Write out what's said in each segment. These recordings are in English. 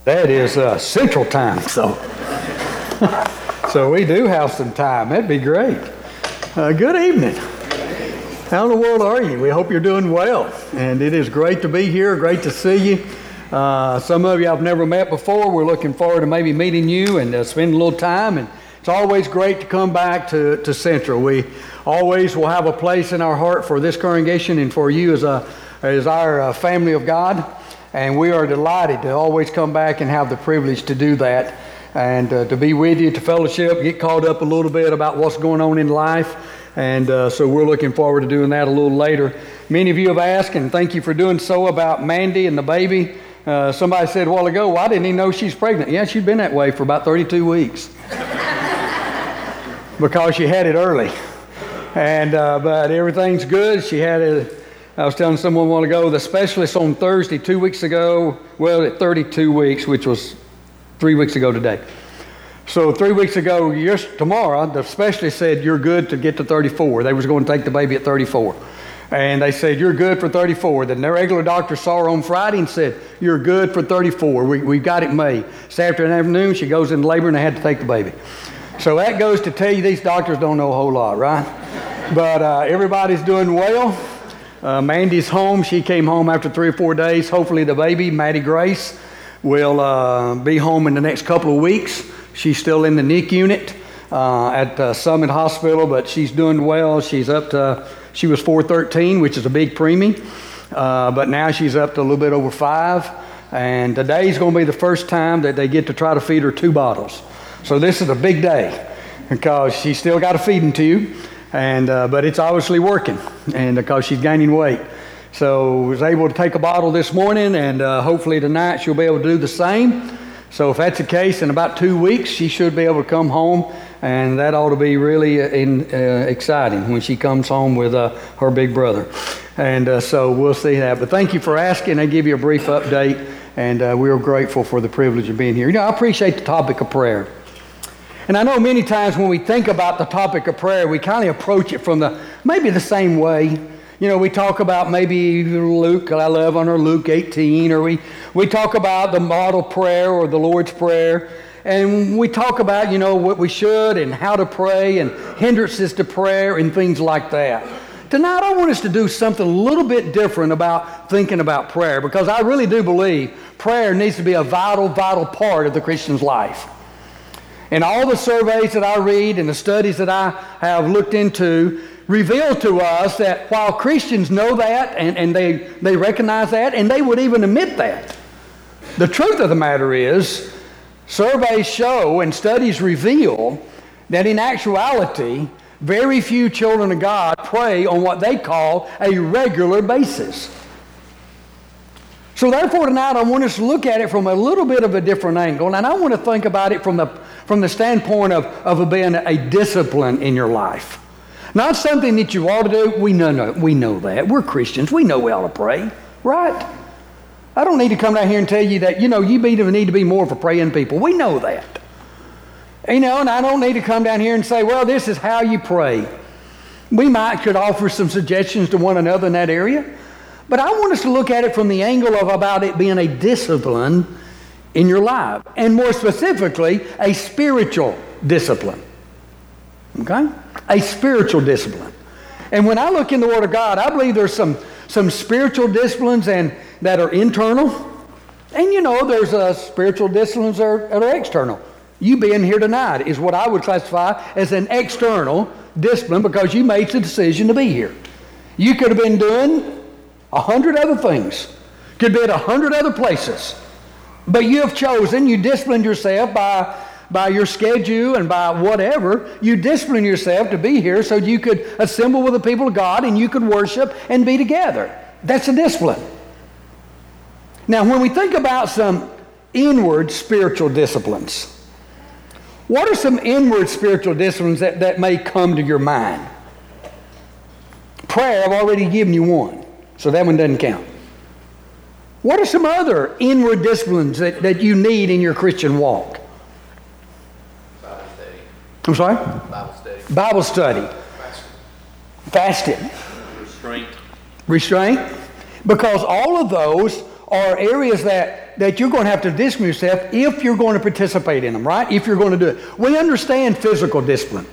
That is Central Time, so we do have some time. That'd be great. Good evening. How in the world are you? We hope you're doing well, and it is great to be here. Great to see you. Some of you I've never met before. We're looking forward to maybe meeting you and spending a little time. And it's always great to come back to Central. We always will have a place in our heart for this congregation and for you as our family of God. And we are delighted to always come back and have the privilege to do that and to be with you, to fellowship, get caught up a little bit about what's going on in life. And so we're looking forward to doing that a little later. Many of you have asked, and thank you for doing so, about Mandy and the baby. Somebody said a while ago, why didn't he know she's pregnant? Yeah, she's been that way for about 32 weeks. Because she had it early. And but everything's good. She had it. I was telling someone a while ago, the specialist on Thursday, 2 weeks ago, well, at 32 weeks, which was 3 weeks ago today. So 3 weeks ago, tomorrow, the specialist said, you're good to get to 34. They was going to take the baby at 34. And they said, you're good for 34. Then their regular doctor saw her on Friday and said, you're good for 34. We've got it made. Saturday afternoon, she goes into labor and they had to take the baby. So that goes to tell you these doctors don't know a whole lot, right? But everybody's doing well. Mandy's home. She came home after 3 or 4 days. Hopefully the baby, Maddie Grace, will be home in the next couple of weeks. She's still in the NIC unit at Summit Hospital, but she's doing well. She's up to, she was 413, which is a big preemie, but now she's up to a little bit over 5. And today's going to be the first time that they get to try to feed her 2 bottles. So this is a big day because she's still got a feeding tube. And but it's obviously working, and because she's gaining weight. So I was able to take a bottle this morning, and hopefully tonight she'll be able to do the same. So if that's the case, in about 2 weeks she should be able to come home, and that ought to be really exciting when she comes home with her big brother. And so we'll see that. But thank you for asking. I give you a brief update, and we're grateful for the privilege of being here. You know, I appreciate the topic of prayer. And I know many times when we think about the topic of prayer, we kind of approach it from maybe the same way. You know, we talk about maybe Luke 11 or Luke 18, or we talk about the model prayer or the Lord's Prayer. And we talk about, you know, what we should and how to pray and hindrances to prayer and things like that. Tonight I want us to do something a little bit different about thinking about prayer, because I really do believe prayer needs to be a vital, vital part of the Christian's life. And all the surveys that I read and the studies that I have looked into reveal to us that while Christians know that and they recognize that and they would even admit that, the truth of the matter is surveys show and studies reveal that in actuality, very few children of God pray on what they call a regular basis. So therefore tonight I want us to look at it from a little bit of a different angle, and I want to think about it from the standpoint of being a discipline in your life. Not something that you ought to do. We know that. We're Christians. We know we ought to pray, right? I don't need to come down here and tell you that, you know, you need to be more of a praying people. We know that. You know, and I don't need to come down here and say, well, this is how you pray. We could offer some suggestions to one another in that area. But I want us to look at it from the angle of about it being a discipline in your life, and more specifically, a spiritual discipline. Okay? A spiritual discipline. And when I look in the Word of God, I believe there's some spiritual disciplines that are internal, and you know, there's spiritual disciplines that are external. You being here tonight is what I would classify as an external discipline, because you made the decision to be here. You could have been doing 100 other things, could be at 100 other places. But you have chosen, you disciplined yourself by your schedule and by whatever. You disciplined yourself to be here so you could assemble with the people of God and you could worship and be together. That's a discipline. Now, when we think about some inward spiritual disciplines, what are some inward spiritual disciplines that may come to your mind? Prayer, I've already given you one, so that one doesn't count. What are some other inward disciplines that you need in your Christian walk? Bible study. I'm sorry? Bible study. Bible study. Fasting. Restraint. Restraint. Because all of those are areas that you're going to have to discipline yourself if you're going to participate in them, right? If you're going to do it. We understand physical discipline.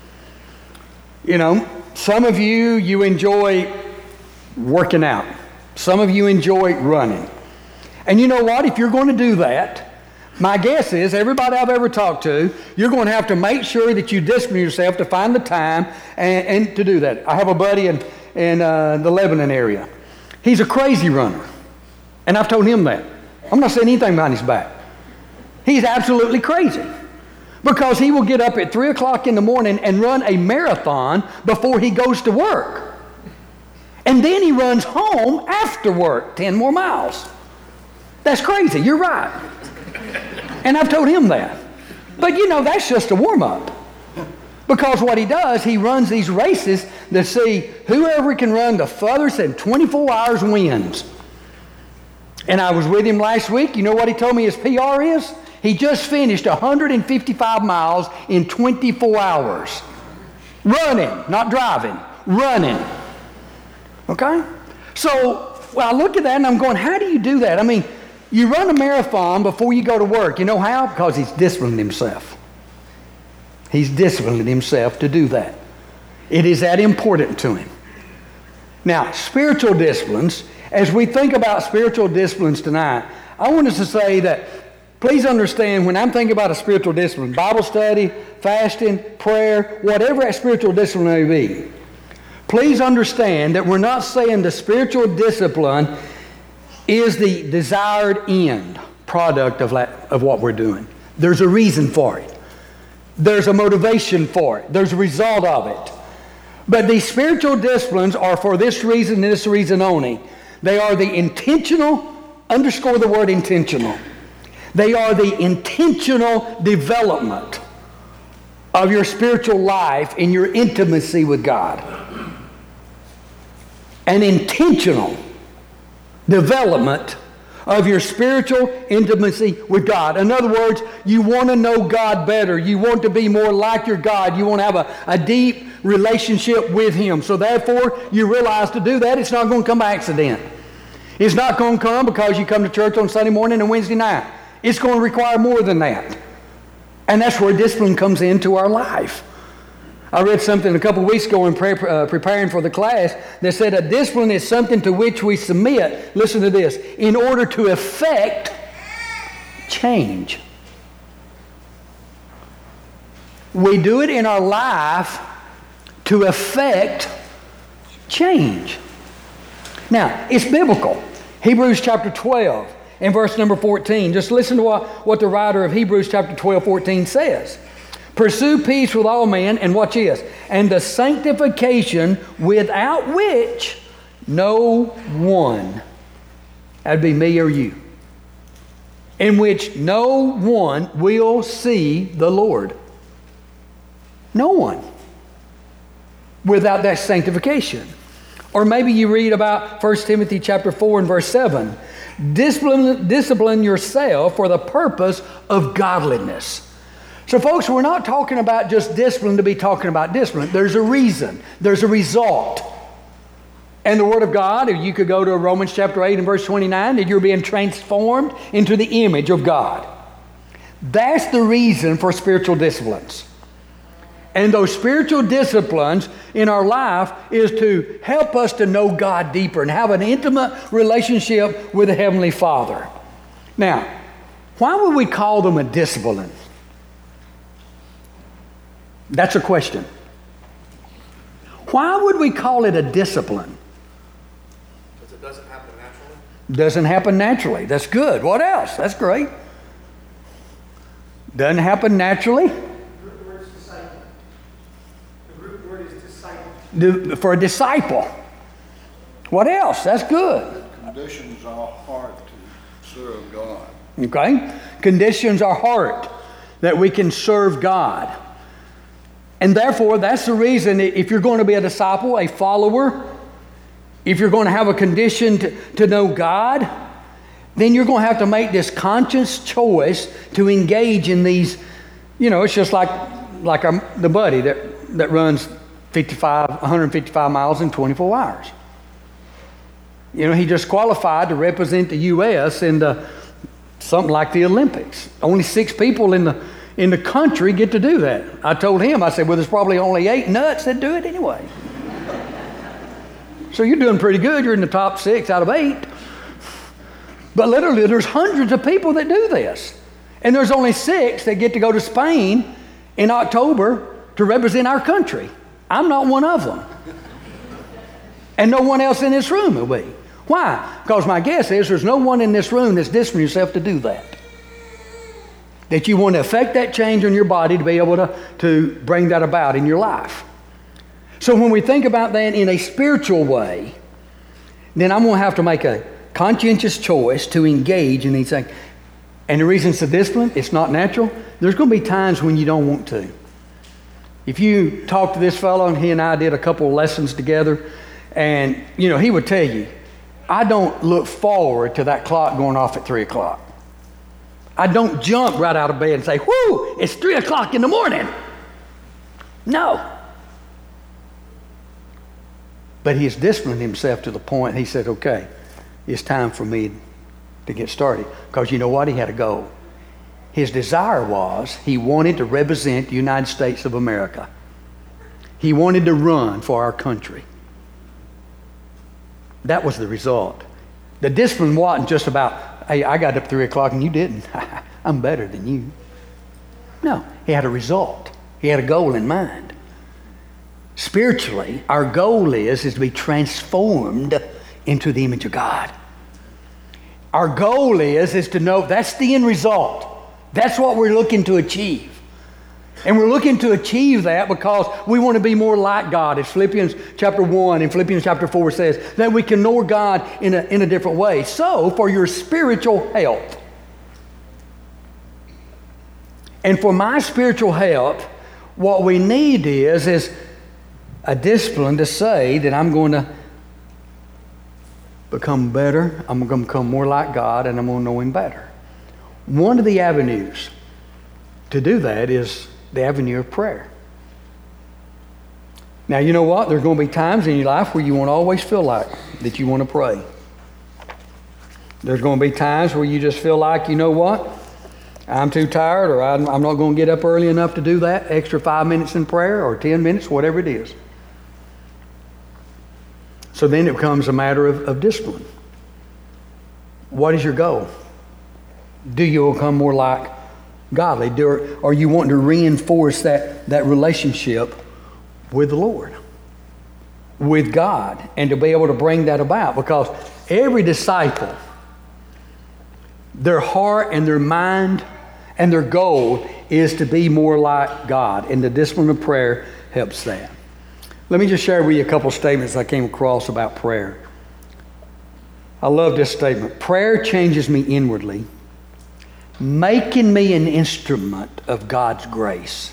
You know, some of you enjoy working out. Some of you enjoy running. And you know what? If you're going to do that, my guess is everybody I've ever talked to, you're going to have to make sure that you discipline yourself to find the time and to do that. I have a buddy in the Lebanon area. He's a crazy runner. And I've told him that. I'm not saying anything behind his back. He's absolutely crazy. Because he will get up at 3 o'clock in the morning and run a marathon before he goes to work. And then he runs home after work, 10 more miles. That's crazy. You're right. And I've told him that. But you know, that's just a warm-up. Because what he does, he runs these races to see whoever can run the furthest in 24 hours wins. And I was with him last week. You know what he told me his PR is? He just finished 155 miles in 24 hours. Running, not driving. Running. Okay? So, well, I look at that and I'm going, how do you do that? I mean, you run a marathon before you go to work. You know how? Because he's disciplining himself. He's disciplining himself to do that. It is that important to him. Now, spiritual disciplines, as we think about spiritual disciplines tonight, I want us to say that, please understand, when I'm thinking about a spiritual discipline, Bible study, fasting, prayer, whatever that spiritual discipline may be, please understand that we're not saying the spiritual discipline is the desired end product of what we're doing. There's a reason for it. There's a motivation for it. There's a result of it. But these spiritual disciplines are for this reason and this reason only. They are the intentional, underscore the word intentional. They are the intentional development of your spiritual life in your intimacy with God. An intentional development of your spiritual intimacy with God. In other words, you want to know God better. You want to be more like your God. You want to have a deep relationship with Him. So therefore, you realize to do that, it's not going to come by accident. It's not going to come because you come to church on Sunday morning and Wednesday night. It's going to require more than that. And that's where discipline comes into our life. I read something a couple of weeks ago in preparing for the class that said a discipline is something to which we submit, listen to this, in order to effect change. We do it in our life to effect change. Now, it's biblical. Hebrews chapter 12 and verse number 14. Just listen to what the writer of Hebrews chapter 12, 14 says. Pursue peace with all men, and watch this, and the sanctification without which no one, that'd be me or you, in which no one will see the Lord. No one. Without that sanctification. Or maybe you read about 1 Timothy chapter 4 and verse 7. Discipline yourself for the purpose of godliness. So folks, we're not talking about just discipline to be talking about discipline. There's a reason. There's a result. And the Word of God, if you could go to Romans chapter 8 and verse 29, that you're being transformed into the image of God. That's the reason for spiritual disciplines. And those spiritual disciplines in our life is to help us to know God deeper and have an intimate relationship with the Heavenly Father. Now, why would we call them a discipline? That's a question. Why would we call it a discipline? Because it doesn't happen naturally. Doesn't happen naturally. That's good. What else? That's great. Doesn't happen naturally. For a disciple. What else? That's good. Conditions our heart to serve God. Okay? Conditions our heart that we can serve God. And therefore, that's the reason if you're going to be a disciple, a follower, if you're going to have a condition to know God, then you're going to have to make this conscious choice to engage in these, it's just like the buddy that runs 155 miles in 24 hours. You know, he just qualified to represent the U.S. in something like the Olympics. Only 6 people in the country get to do that. I told him, I said, well, there's probably only 8 nuts that do it anyway. So you're doing pretty good. You're in the top 6 out of 8. But literally, there's hundreds of people that do this. And there's only 6 that get to go to Spain in October to represent our country. I'm not one of them. And no one else in this room will be. Why? Because my guess is there's no one in this room that's disciplining yourself to do that. That you want to affect that change in your body to be able to bring that about in your life. So when we think about that in a spiritual way, then I'm going to have to make a conscientious choice to engage in these things. And the reason it's a discipline, it's not natural. There's going to be times when you don't want to. If you talk to this fellow, and he and I did a couple of lessons together, and, you know, he would tell you, I don't look forward to that clock going off at 3 o'clock. I don't jump right out of bed and say, whoo, it's 3 o'clock in the morning. No. But he has disciplined himself to the point he said, okay, it's time for me to get started. Because you know what? He had a goal. His desire was he wanted to represent the United States of America. He wanted to run for our country. That was the result. The discipline wasn't just about, hey, I got up at 3 o'clock and you didn't. I'm better than you. No, he had a result. He had a goal in mind. Spiritually, our goal is to be transformed into the image of God. Our goal is to know that's the end result. That's what we're looking to achieve. And we're looking to achieve that because we want to be more like God. As Philippians chapter 1 and Philippians chapter 4 says, that we can know God in a different way. So, for your spiritual health. And for my spiritual health, what we need is a discipline to say that I'm going to become better, I'm going to become more like God, and I'm going to know Him better. One of the avenues to do that is the avenue of prayer. Now, you know what? There's going to be times in your life where you won't always feel like that you want to pray. There's going to be times where you just feel like, you know what? I'm too tired, or I'm not going to get up early enough to do that extra 5 minutes in prayer or 10 minutes, whatever it is. So then it becomes a matter of discipline. What is your goal? Do you become more like godly? Or you want to reinforce that relationship with the Lord, with God, and to be able to bring that about? Because every disciple, their heart and their mind and their goal is to be more like God, and the discipline of prayer helps that. Let me just share with you a couple statements I came across about prayer. I love this statement. Prayer changes me inwardly, making me an instrument of God's grace.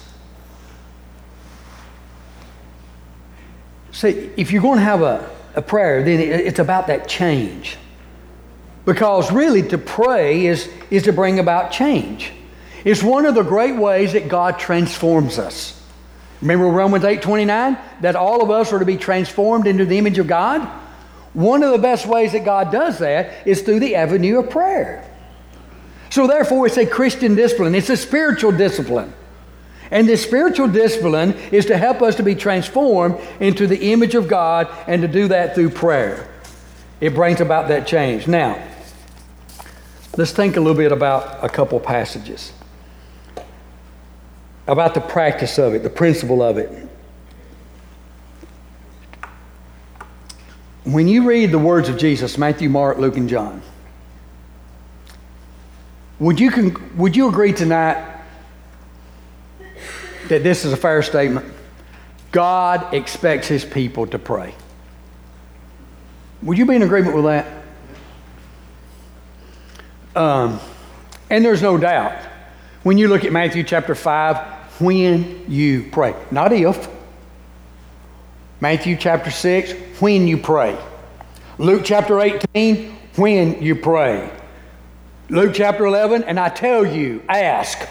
See, if you're going to have a prayer, then it's about that change. Because really to pray is to bring about change. It's one of the great ways that God transforms us. Remember Romans 8:29? That all of us are to be transformed into the image of God? One of the best ways that God does that is through the avenue of prayer. So therefore, it's a Christian discipline. It's a spiritual discipline. And this spiritual discipline is to help us to be transformed into the image of God, and to do that through prayer. It brings about that change. Now, let's think a little bit about a couple passages. About the practice of it, the principle of it. When you read the words of Jesus, Matthew, Mark, Luke, and John, would you agree tonight that this is a fair statement? God expects His people to pray. Would you be in agreement with that? And there's no doubt. When you look at Matthew chapter 5, when you pray. Not if. Matthew chapter 6, when you pray. Luke chapter 18, when you pray. Luke chapter 11, and I tell you, ask.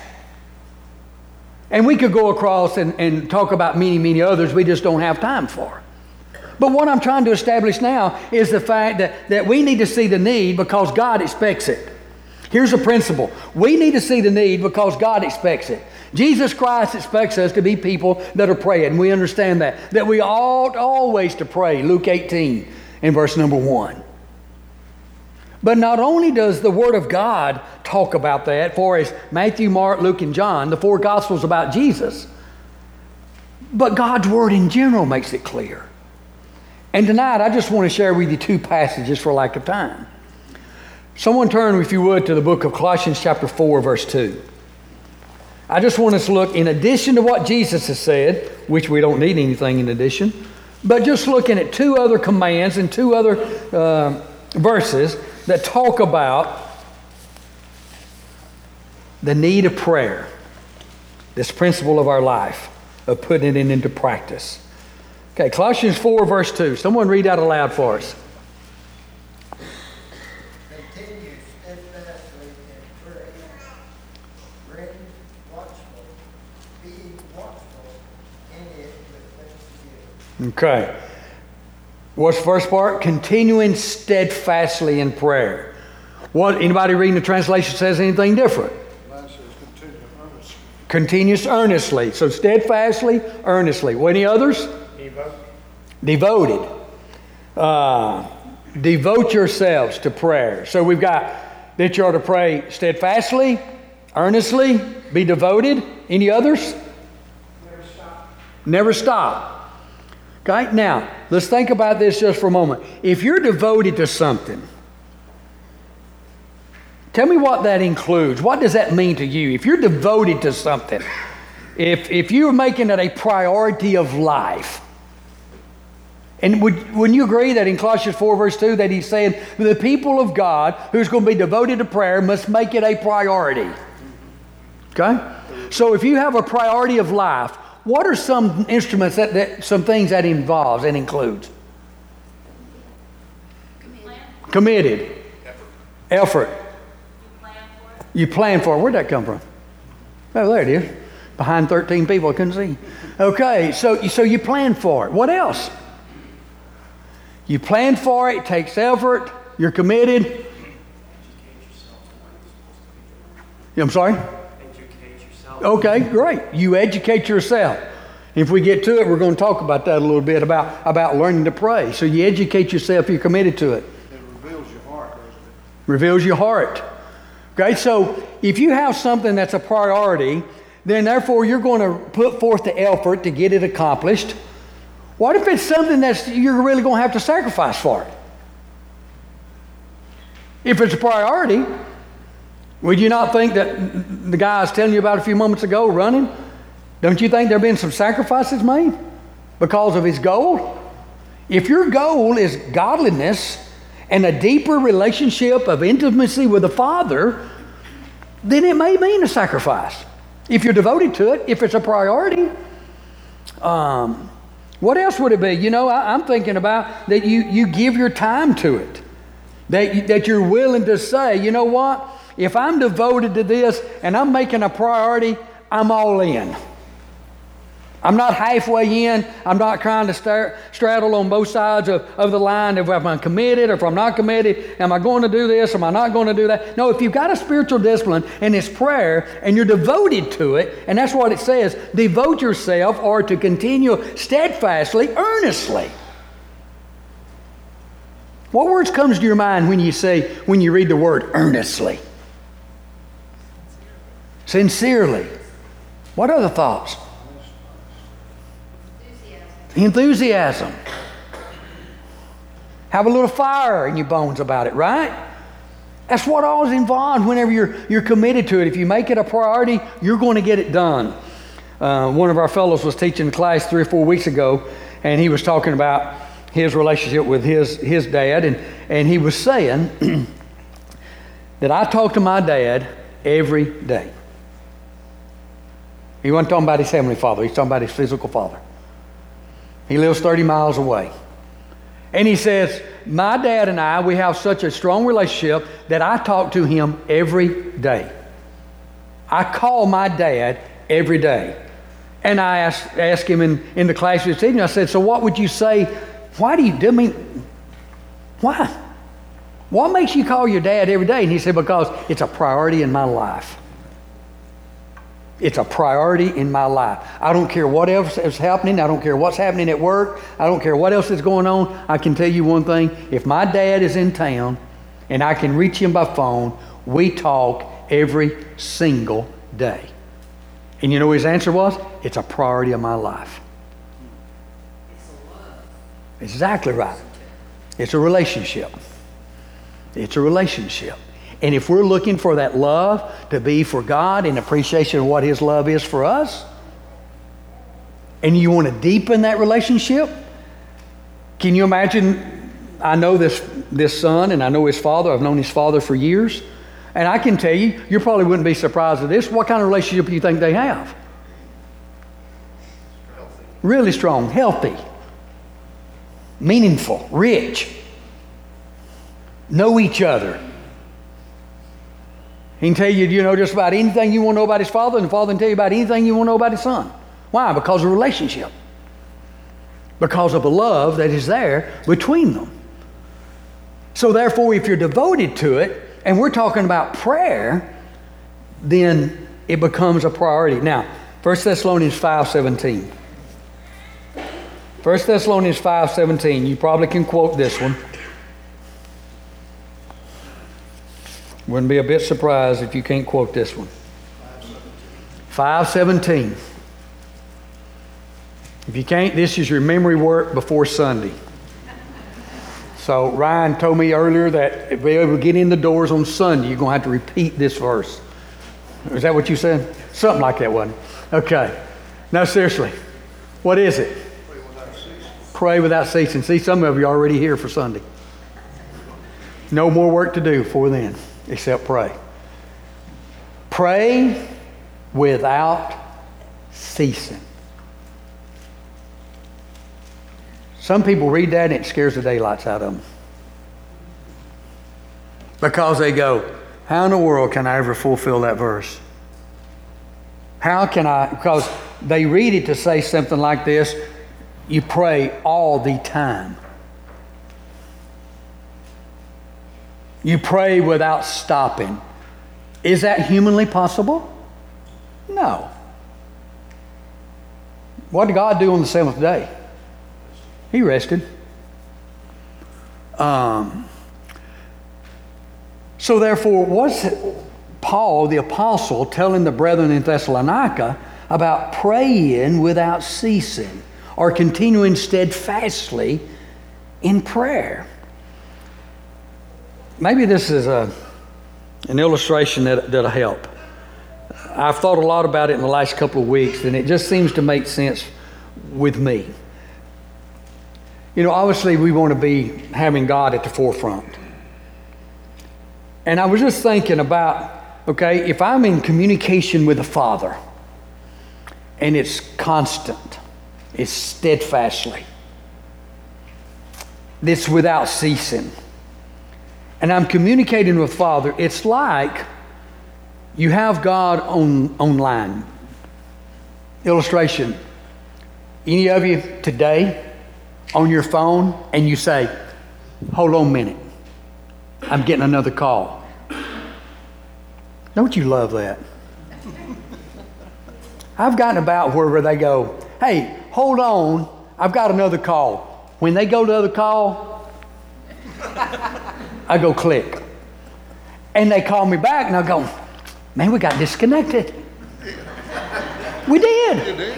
And we could go across and talk about many, many others we just don't have time for. But what I'm trying to establish now is the fact that we need to see the need because God expects it. Here's a principle. We need to see the need because God expects it. Jesus Christ expects us to be people that are praying. We understand that we ought always to pray. Luke 18 in verse number 1. But not only does the Word of God talk about that, for as Matthew, Mark, Luke, and John, the 4 Gospels about Jesus, but God's Word in general makes it clear. And tonight, I just want to share with you 2 passages for lack of time. Someone turn, if you would, to the book of Colossians chapter 4, verse 2. I just want us to look, in addition to what Jesus has said, which we don't need anything in addition, but just looking at 2 other commands and 2 other verses that talk about the need of prayer, this principle of our life, of putting it into practice. Okay, Colossians 4, verse 2. Someone read that aloud for us. Continue steadfastly in prayer, being watchful in it with thanksgiving. Okay. What's the first part? Continuing steadfastly in prayer. What, anybody reading the translation says anything different? Mine says continue earnestly. Continuous earnestly. So steadfastly, earnestly. What, any others? Devoted. Devote yourselves to prayer. So we've got that you are to pray steadfastly, earnestly, be devoted. Any others? Never stop. Never stop. Okay, now, let's think about this just for a moment. If you're devoted to something, tell me what that includes. What does that mean to you? If you're devoted to something, if you're making it a priority of life, and wouldn't you agree that in Colossians 4 verse 2 that he's saying the people of God who's going to be devoted to prayer must make it a priority? Okay? So if you have a priority of life, what are some instruments some things that involves and includes? Committed. Effort. You plan for it. Where'd that come from? Oh, there it is. Behind 13 people I couldn't see. Okay, so you plan for it. What else? You plan for it. It takes effort. You're committed. I'm sorry? Okay, great. You educate yourself. If we get to it, we're going to talk about that a little bit, about learning to pray. So you educate yourself, you're committed to it. It reveals your heart, doesn't it? Reveals your heart. Okay, so if you have something that's a priority, then therefore you're going to put forth the effort to get it accomplished. What if it's something that you're really going to have to sacrifice for it? If it's a priority, would you not think that the guy I was telling you about a few moments ago running, don't you think there have been some sacrifices made because of his goal? If your goal is godliness and a deeper relationship of intimacy with the Father, then it may mean a sacrifice. If you're devoted to it, if it's a priority. What else would it be? You know, I'm thinking about that you give your time to it. That you're willing to say, you know what? If I'm devoted to this and I'm making a priority, I'm all in. I'm not halfway in. I'm not trying to straddle on both sides of the line if I'm committed or if I'm not committed. Am I going to do this? Am I not going to do that? No, if you've got a spiritual discipline and it's prayer and you're devoted to it, and that's what it says, devote yourself or to continue steadfastly, earnestly. What words comes to your mind when you read the word earnestly? Sincerely. What other thoughts? Enthusiasm. Have a little fire in your bones about it, right? That's what all is involved whenever you're committed to it. If you make it a priority, you're going to get it done. One of our fellows was teaching class 3 or 4 weeks ago, and he was talking about his relationship with his dad, and he was saying that I talk to my dad every day. He wasn't talking about his heavenly father. He's talking about his physical father. He lives 30 miles away. And he says, my dad and I, we have such a strong relationship that I talk to him every day. I call my dad every day. And I asked him in the class this evening, I said, so what would you say Why do you do? I mean, why? What makes you call your dad every day? And he said, because it's a priority in my life. It's a priority in my life. I don't care what else is happening. I don't care what's happening at work. I don't care what else is going on. I can tell you one thing. If my dad is in town and I can reach him by phone, we talk every single day. And you know what his answer was? It's a priority of my life. Exactly right. It's a relationship. It's a relationship. And if we're looking for that love to be for God and appreciation of what His love is for us, and you want to deepen that relationship, can you imagine? I know this son and I know his father. I've known his father for years. And I can tell you, you probably wouldn't be surprised at this. What kind of relationship do you think they have? Really strong, healthy, meaningful, rich. Know each other. He can tell you, just about anything you want to know about his father, and the father can tell you about anything you want to know about his son. Why? Because of relationship. Because of the love that is there between them. So therefore, if you're devoted to it, and we're talking about prayer, then it becomes a priority. Now, 1 Thessalonians 5:17. 1 Thessalonians 5:17. You probably can quote this one. Wouldn't be a bit surprised if you can't quote this one. 5:17. If you can't, this is your memory work before Sunday. So Ryan told me earlier that if we ever get in the doors on Sunday, you're going to have to repeat this verse. Is that what you said? Something like that, wasn't it? Okay. Now seriously, what is it? Pray without ceasing. See, some of you are already here for Sunday. No more work to do before then, except pray. Pray without ceasing. Some people read that and it scares the daylights out of them. Because they go, how in the world can I ever fulfill that verse? How can I? Because they read it to say something like this, you pray all the time. You pray without stopping. Is that humanly possible? No. What did God do on the seventh day? He rested. So therefore, what's Paul, the apostle, telling the brethren in Thessalonica about praying without ceasing or continuing steadfastly in prayer? Maybe this is an illustration that'll help. I've thought a lot about it in the last couple of weeks, and it just seems to make sense with me. Obviously we want to be having God at the forefront. And I was just thinking about, okay, if I'm in communication with the Father, and it's constant, it's steadfastly, it's without ceasing, and I'm communicating with Father, it's like you have God online. Illustration. Any of you today on your phone and you say, hold on a minute, I'm getting another call. Don't you love that? I've gotten about where they go, hey, hold on, I've got another call. When they go to the other call, I go click. And they call me back and I go, man, we got disconnected. We did.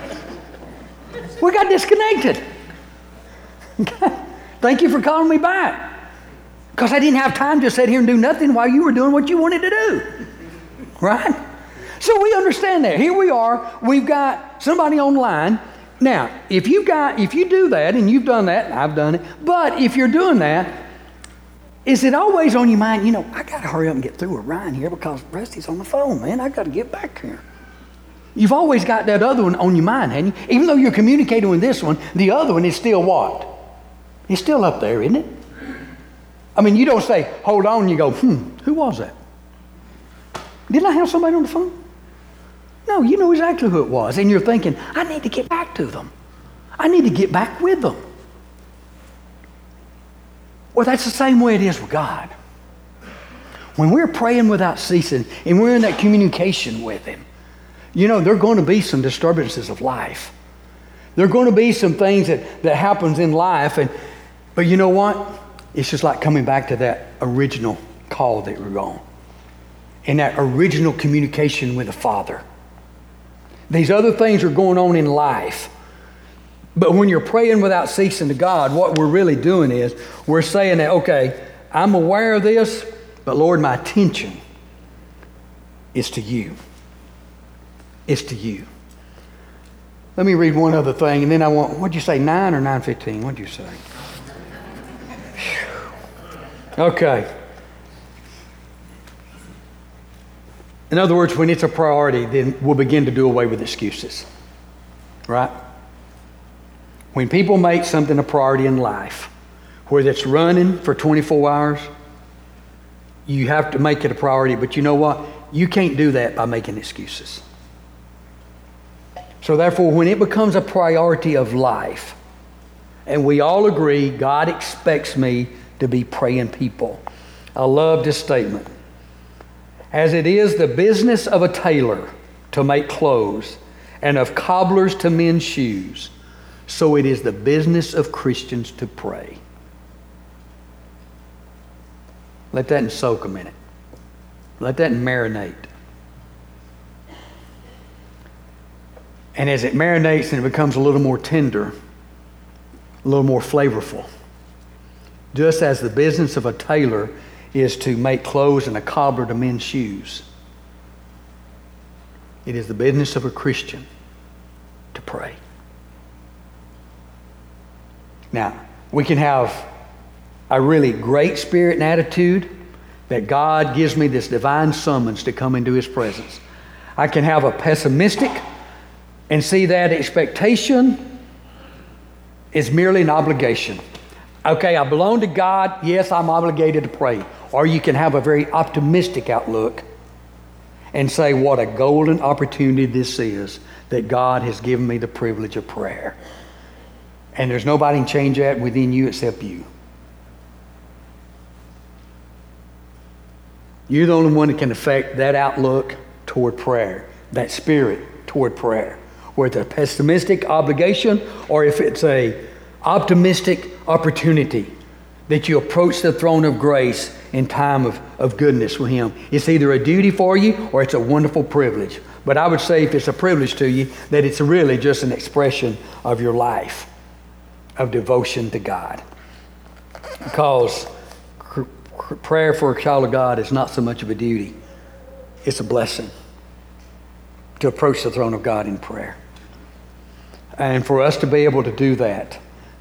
We got disconnected. Thank you for calling me back. Because I didn't have time to sit here and do nothing while you were doing what you wanted to do. Right? So we understand that. Here we are. We've got somebody online. Now, if you do that, and you've done that, and I've done it, but if you're doing that, is it always on your mind, I got to hurry up and get through with Ryan here because Rusty's on the phone, man. I got to get back here. You've always got that other one on your mind, haven't you? Even though you're communicating with this one, the other one is still what? It's still up there, isn't it? I mean, you don't say, hold on, and you go, who was that? Didn't I have somebody on the phone? No, you know exactly who it was. And you're thinking, I need to get back to them. I need to get back with them. Well, that's the same way it is with God. When we're praying without ceasing and we're in that communication with Him, you know, there are going to be some disturbances of life. There are going to be some things that happens in life. But you know what? It's just like coming back to that original call that we're on. And that original communication with the Father. These other things are going on in life. But when you're praying without ceasing to God, what we're really doing is we're saying that, okay, I'm aware of this, but Lord, my attention is to you. It's to you. Let me read one other thing, and then what'd you say, 9 or 9:15? What'd you say? Okay. In other words, when it's a priority, then we'll begin to do away with excuses. Right? When people make something a priority in life, whether it's running for 24 hours, you have to make it a priority. But you know what? You can't do that by making excuses. So therefore, when it becomes a priority of life, and we all agree God expects me to be praying people. I love this statement. As it is the business of a tailor to make clothes, and of cobblers to mend shoes, so it is the business of Christians to pray. Let that soak a minute. Let that marinate. And as it marinates and it becomes a little more tender, a little more flavorful, just as the business of a tailor is to make clothes and a cobbler to mend shoes, it is the business of a Christian to pray. Now, we can have a really great spirit and attitude that God gives me this divine summons to come into His presence. I can have a pessimistic and see that expectation is merely an obligation. Okay, I belong to God. Yes, I'm obligated to pray. Or you can have a very optimistic outlook and say, what a golden opportunity this is that God has given me the privilege of prayer. And there's nobody can change that within you except you. You're the only one that can affect that outlook toward prayer, that spirit toward prayer. Whether it's a pessimistic obligation or if it's a optimistic opportunity that you approach the throne of grace in time of goodness with Him. It's either a duty for you or it's a wonderful privilege. But I would say if it's a privilege to you, that it's really just an expression of your life of devotion to God. Because prayer for a child of God is not so much of a duty. It's a blessing to approach the throne of God in prayer. And for us to be able to do that.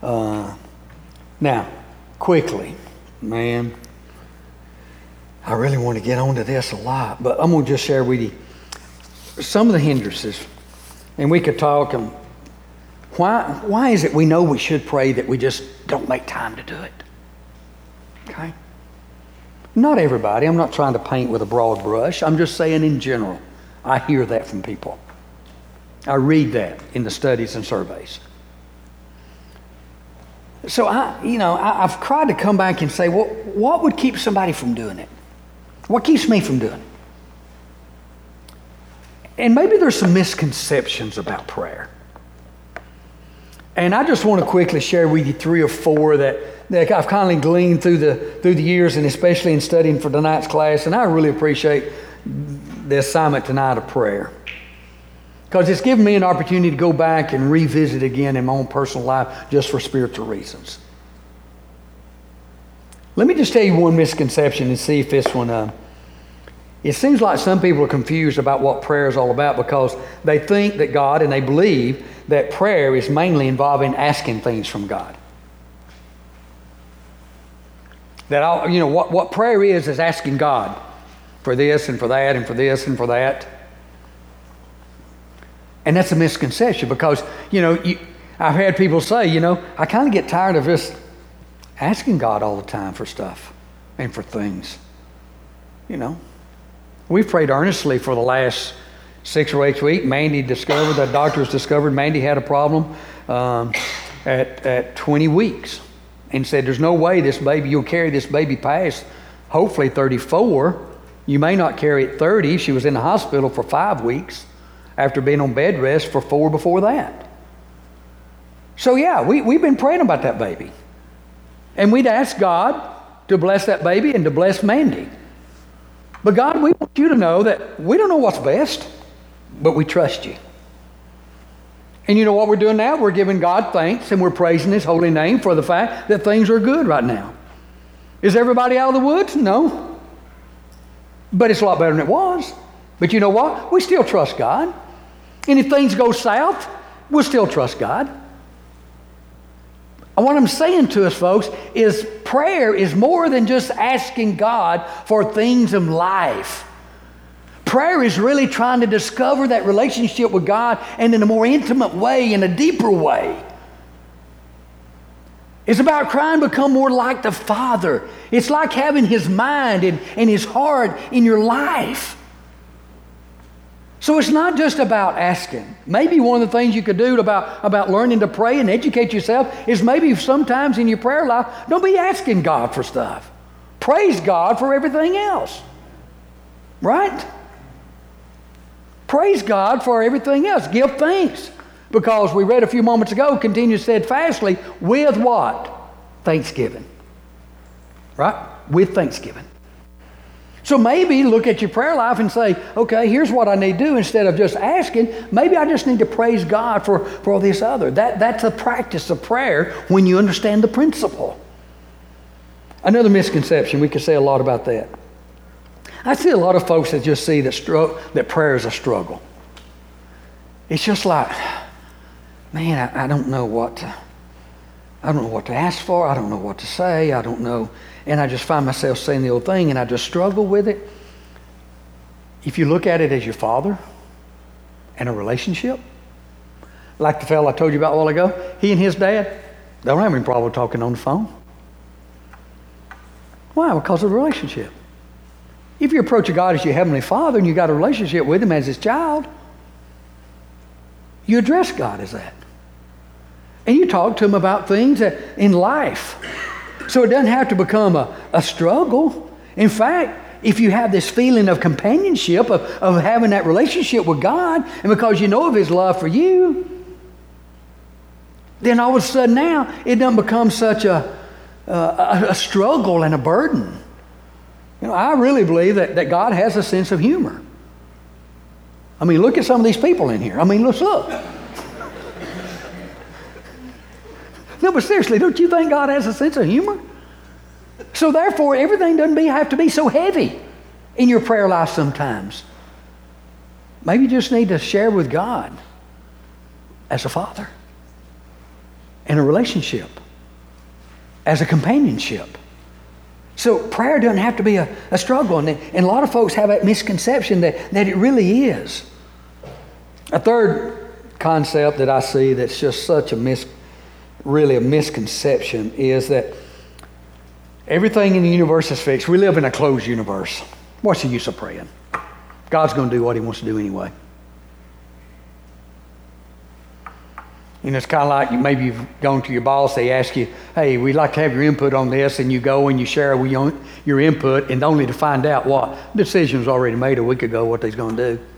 Now, quickly, man, I really want to get onto this a lot, but I'm going to just share with you some of the hindrances. And we could talk. Why is it we know we should pray that we just don't make time to do it? Okay? Not everybody. I'm not trying to paint with a broad brush. I'm just saying in general. I hear that from people. I read that in the studies and surveys. So I've tried to come back and say, well, what would keep somebody from doing it? What keeps me from doing it? And maybe there's some misconceptions about prayer. And I just want to quickly share with you 3 or 4 that I've kind of gleaned through the years, and especially in studying for tonight's class. And I really appreciate the assignment tonight of prayer, because it's given me an opportunity to go back and revisit again in my own personal life just for spiritual reasons. Let me just tell you one misconception and see if this one... It seems like some people are confused about what prayer is all about, because they think that God, and they believe that prayer is mainly involving asking things from God. That what prayer is asking God for this and for that and for this and for that. And that's a misconception, because I've had people say, I kind of get tired of just asking God all the time for stuff and for things. We've prayed earnestly for the last 6 or 8 weeks. The doctors discovered Mandy had a problem at 20 weeks. and said, there's no way you'll carry this baby past, hopefully 34. You may not carry it 30. She was in the hospital for 5 weeks after being on bed rest for 4 before that. So yeah, we've been praying about that baby. And we'd ask God to bless that baby and to bless Mandy. But God, we want you to know that we don't know what's best, but we trust you. And you know what we're doing now? We're giving God thanks and we're praising His holy name for the fact that things are good right now. Is everybody out of the woods? No. But it's a lot better than it was. But you know what? We still trust God. And if things go south, we'll still trust God. And what I'm saying to us, folks, is prayer is more than just asking God for things in life. Prayer is really trying to discover that relationship with God and in a more intimate way, in a deeper way. It's about trying to become more like the Father. It's like having His mind and His heart in your life. So it's not just about asking. Maybe one of the things you could do about learning to pray and educate yourself is maybe sometimes in your prayer life, don't be asking God for stuff. Praise God for everything else. Right? Praise God for everything else. Give thanks. Because we read a few moments ago, continue steadfastly with what? Thanksgiving. Right? With thanksgiving. So maybe look at your prayer life and say, okay, here's what I need to do. Instead of just asking, maybe I just need to praise God for all this other. That's a practice of prayer when you understand the principle. Another misconception, we could say a lot about that. I see a lot of folks that just see that prayer is a struggle. It's just like, man, I don't know what to ask for. I don't know what to say. I don't know. And I just find myself saying the old thing and I just struggle with it. If you look at it as your father and a relationship, like the fellow I told you about a while ago, he and his dad, they don't have any problem talking on the phone. Why? Because of the relationship. If you approach God as your heavenly Father and you got a relationship with Him as His child, you address God as that. And you talk to Him about things in life. So it doesn't have to become a struggle. In fact, if you have this feeling of companionship, of having that relationship with God, and because you know of His love for you, then all of a sudden now it doesn't become such a struggle and a burden. You know, I really believe that God has a sense of humor. I mean, look at some of these people in here. I mean, let's look. No, but seriously, don't you think God has a sense of humor? So therefore, everything doesn't have to be so heavy in your prayer life sometimes. Maybe you just need to share with God as a father, in a relationship, as a companionship. So prayer doesn't have to be a struggle. And a lot of folks have that misconception that it really is. A third concept that I see that's just such a misconception is that everything in the universe is fixed. We live in a closed universe. What's the use of praying? God's going to do what He wants to do anyway. You know, it's kind of like maybe you've gone to your boss, they ask you, hey, we'd like to have your input on this, and you go and you share with your input, and only to find out what? The decision was already made a week ago what they're going to do.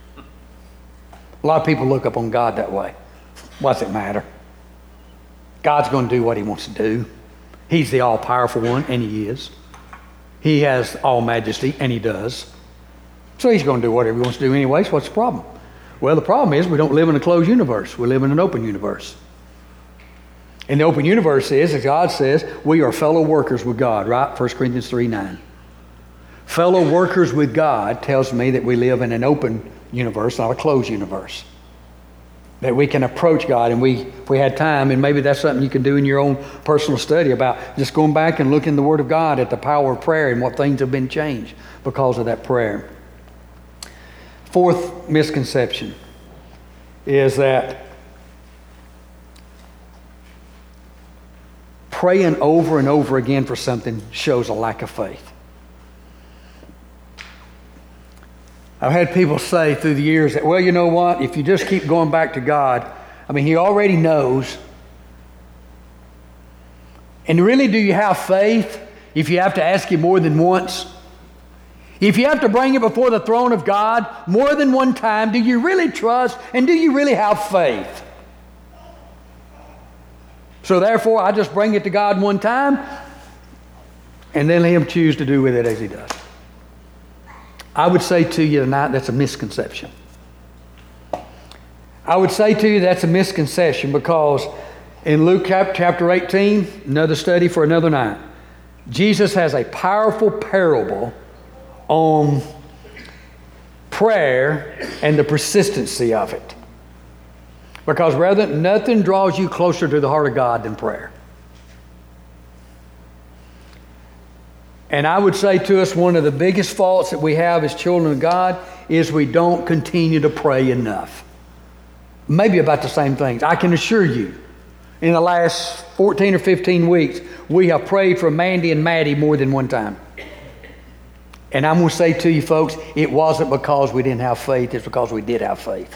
A lot of people look up on God that way. What does it matter? God's going to do what He wants to do. He's the all-powerful one, and He is. He has all majesty, and He does. So He's going to do whatever He wants to do anyways. What's the problem? Well, the problem is we don't live in a closed universe. We live in an open universe. And the open universe is, as God says, we are fellow workers with God, right? 1 Corinthians 3:9. Fellow workers with God tells me that we live in an open universe, not a closed universe. That we can approach God, and if we had time, and maybe that's something you can do in your own personal study about just going back and looking in the Word of God at the power of prayer and what things have been changed because of that prayer. Fourth misconception is that praying over and over again for something shows a lack of faith. I've had people say through the years that, well, you know what? If you just keep going back to God, I mean, He already knows. And really, do you have faith if you have to ask Him more than once? If you have to bring it before the throne of God more than one time, do you really trust and do you really have faith? So therefore, I just bring it to God one time and then let Him choose to do with it as He does. I would say to you tonight, that's a misconception. I would say to you that's a misconception because in Luke chapter 18, another study for another night, Jesus has a powerful parable on prayer and the persistency of it. Because rather, nothing draws you closer to the heart of God than prayer. And I would say to us, one of the biggest faults that we have as children of God is we don't continue to pray enough. Maybe about the same things. I can assure you, in the last 14 or 15 weeks, we have prayed for Mandy and Maddie more than one time. And I'm going to say to you folks, it wasn't because we didn't have faith, it's because we did have faith.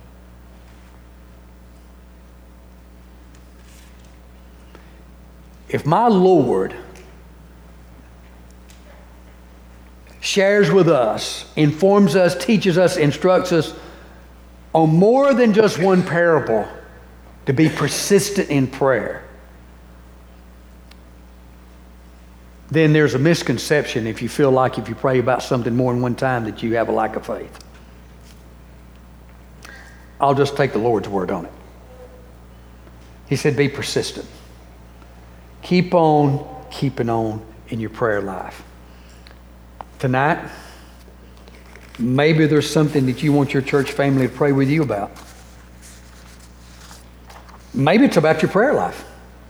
If my Lord shares with us, informs us, teaches us, instructs us on more than just one parable to be persistent in prayer, then there's a misconception if you feel like if you pray about something more than one time that you have a lack of faith. I'll just take the Lord's word on it. He said, be persistent. Keep on keeping on in your prayer life. Tonight, maybe there's something that you want your church family to pray with you about. Maybe it's about your prayer life.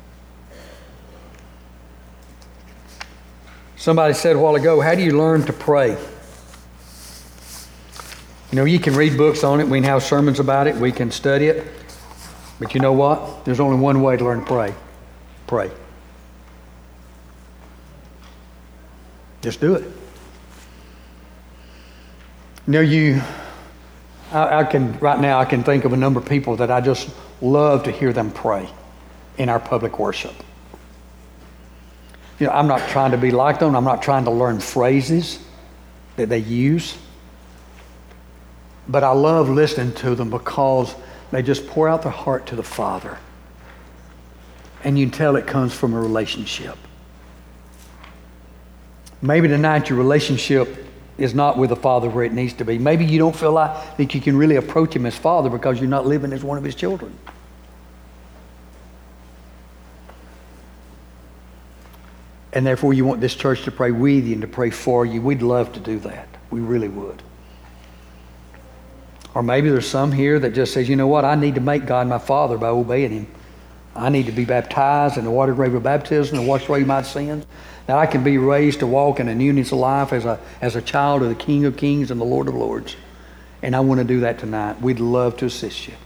Somebody said a while ago, how do you learn to pray? You know, you can read books on it. We can have sermons about it. We can study it. But you know what? There's only one way to learn to pray. Pray. Just do it. You know, I can think of a number of people that I just love to hear them pray in our public worship. You know, I'm not trying to be like them. I'm not trying to learn phrases that they use. But I love listening to them because they just pour out their heart to the Father. And you can tell it comes from a relationship. Maybe tonight your relationship is not with the Father where it needs to be. Maybe you don't feel like that you can really approach Him as Father because you're not living as one of His children. And therefore you want this church to pray with you and to pray for you. We'd love to do that. We really would. Or maybe there's some here that just says, you know what, I need to make God my Father by obeying Him. I need to be baptized in the water grave of baptism and wash away my sins. That I can be raised to walk in a newness of life as a child of the King of Kings and the Lord of Lords. And I want to do that tonight. We'd love to assist you.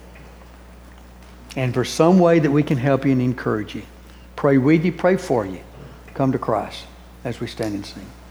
And for some way that we can help you and encourage you, pray with you, pray for you. Come to Christ as we stand and sing.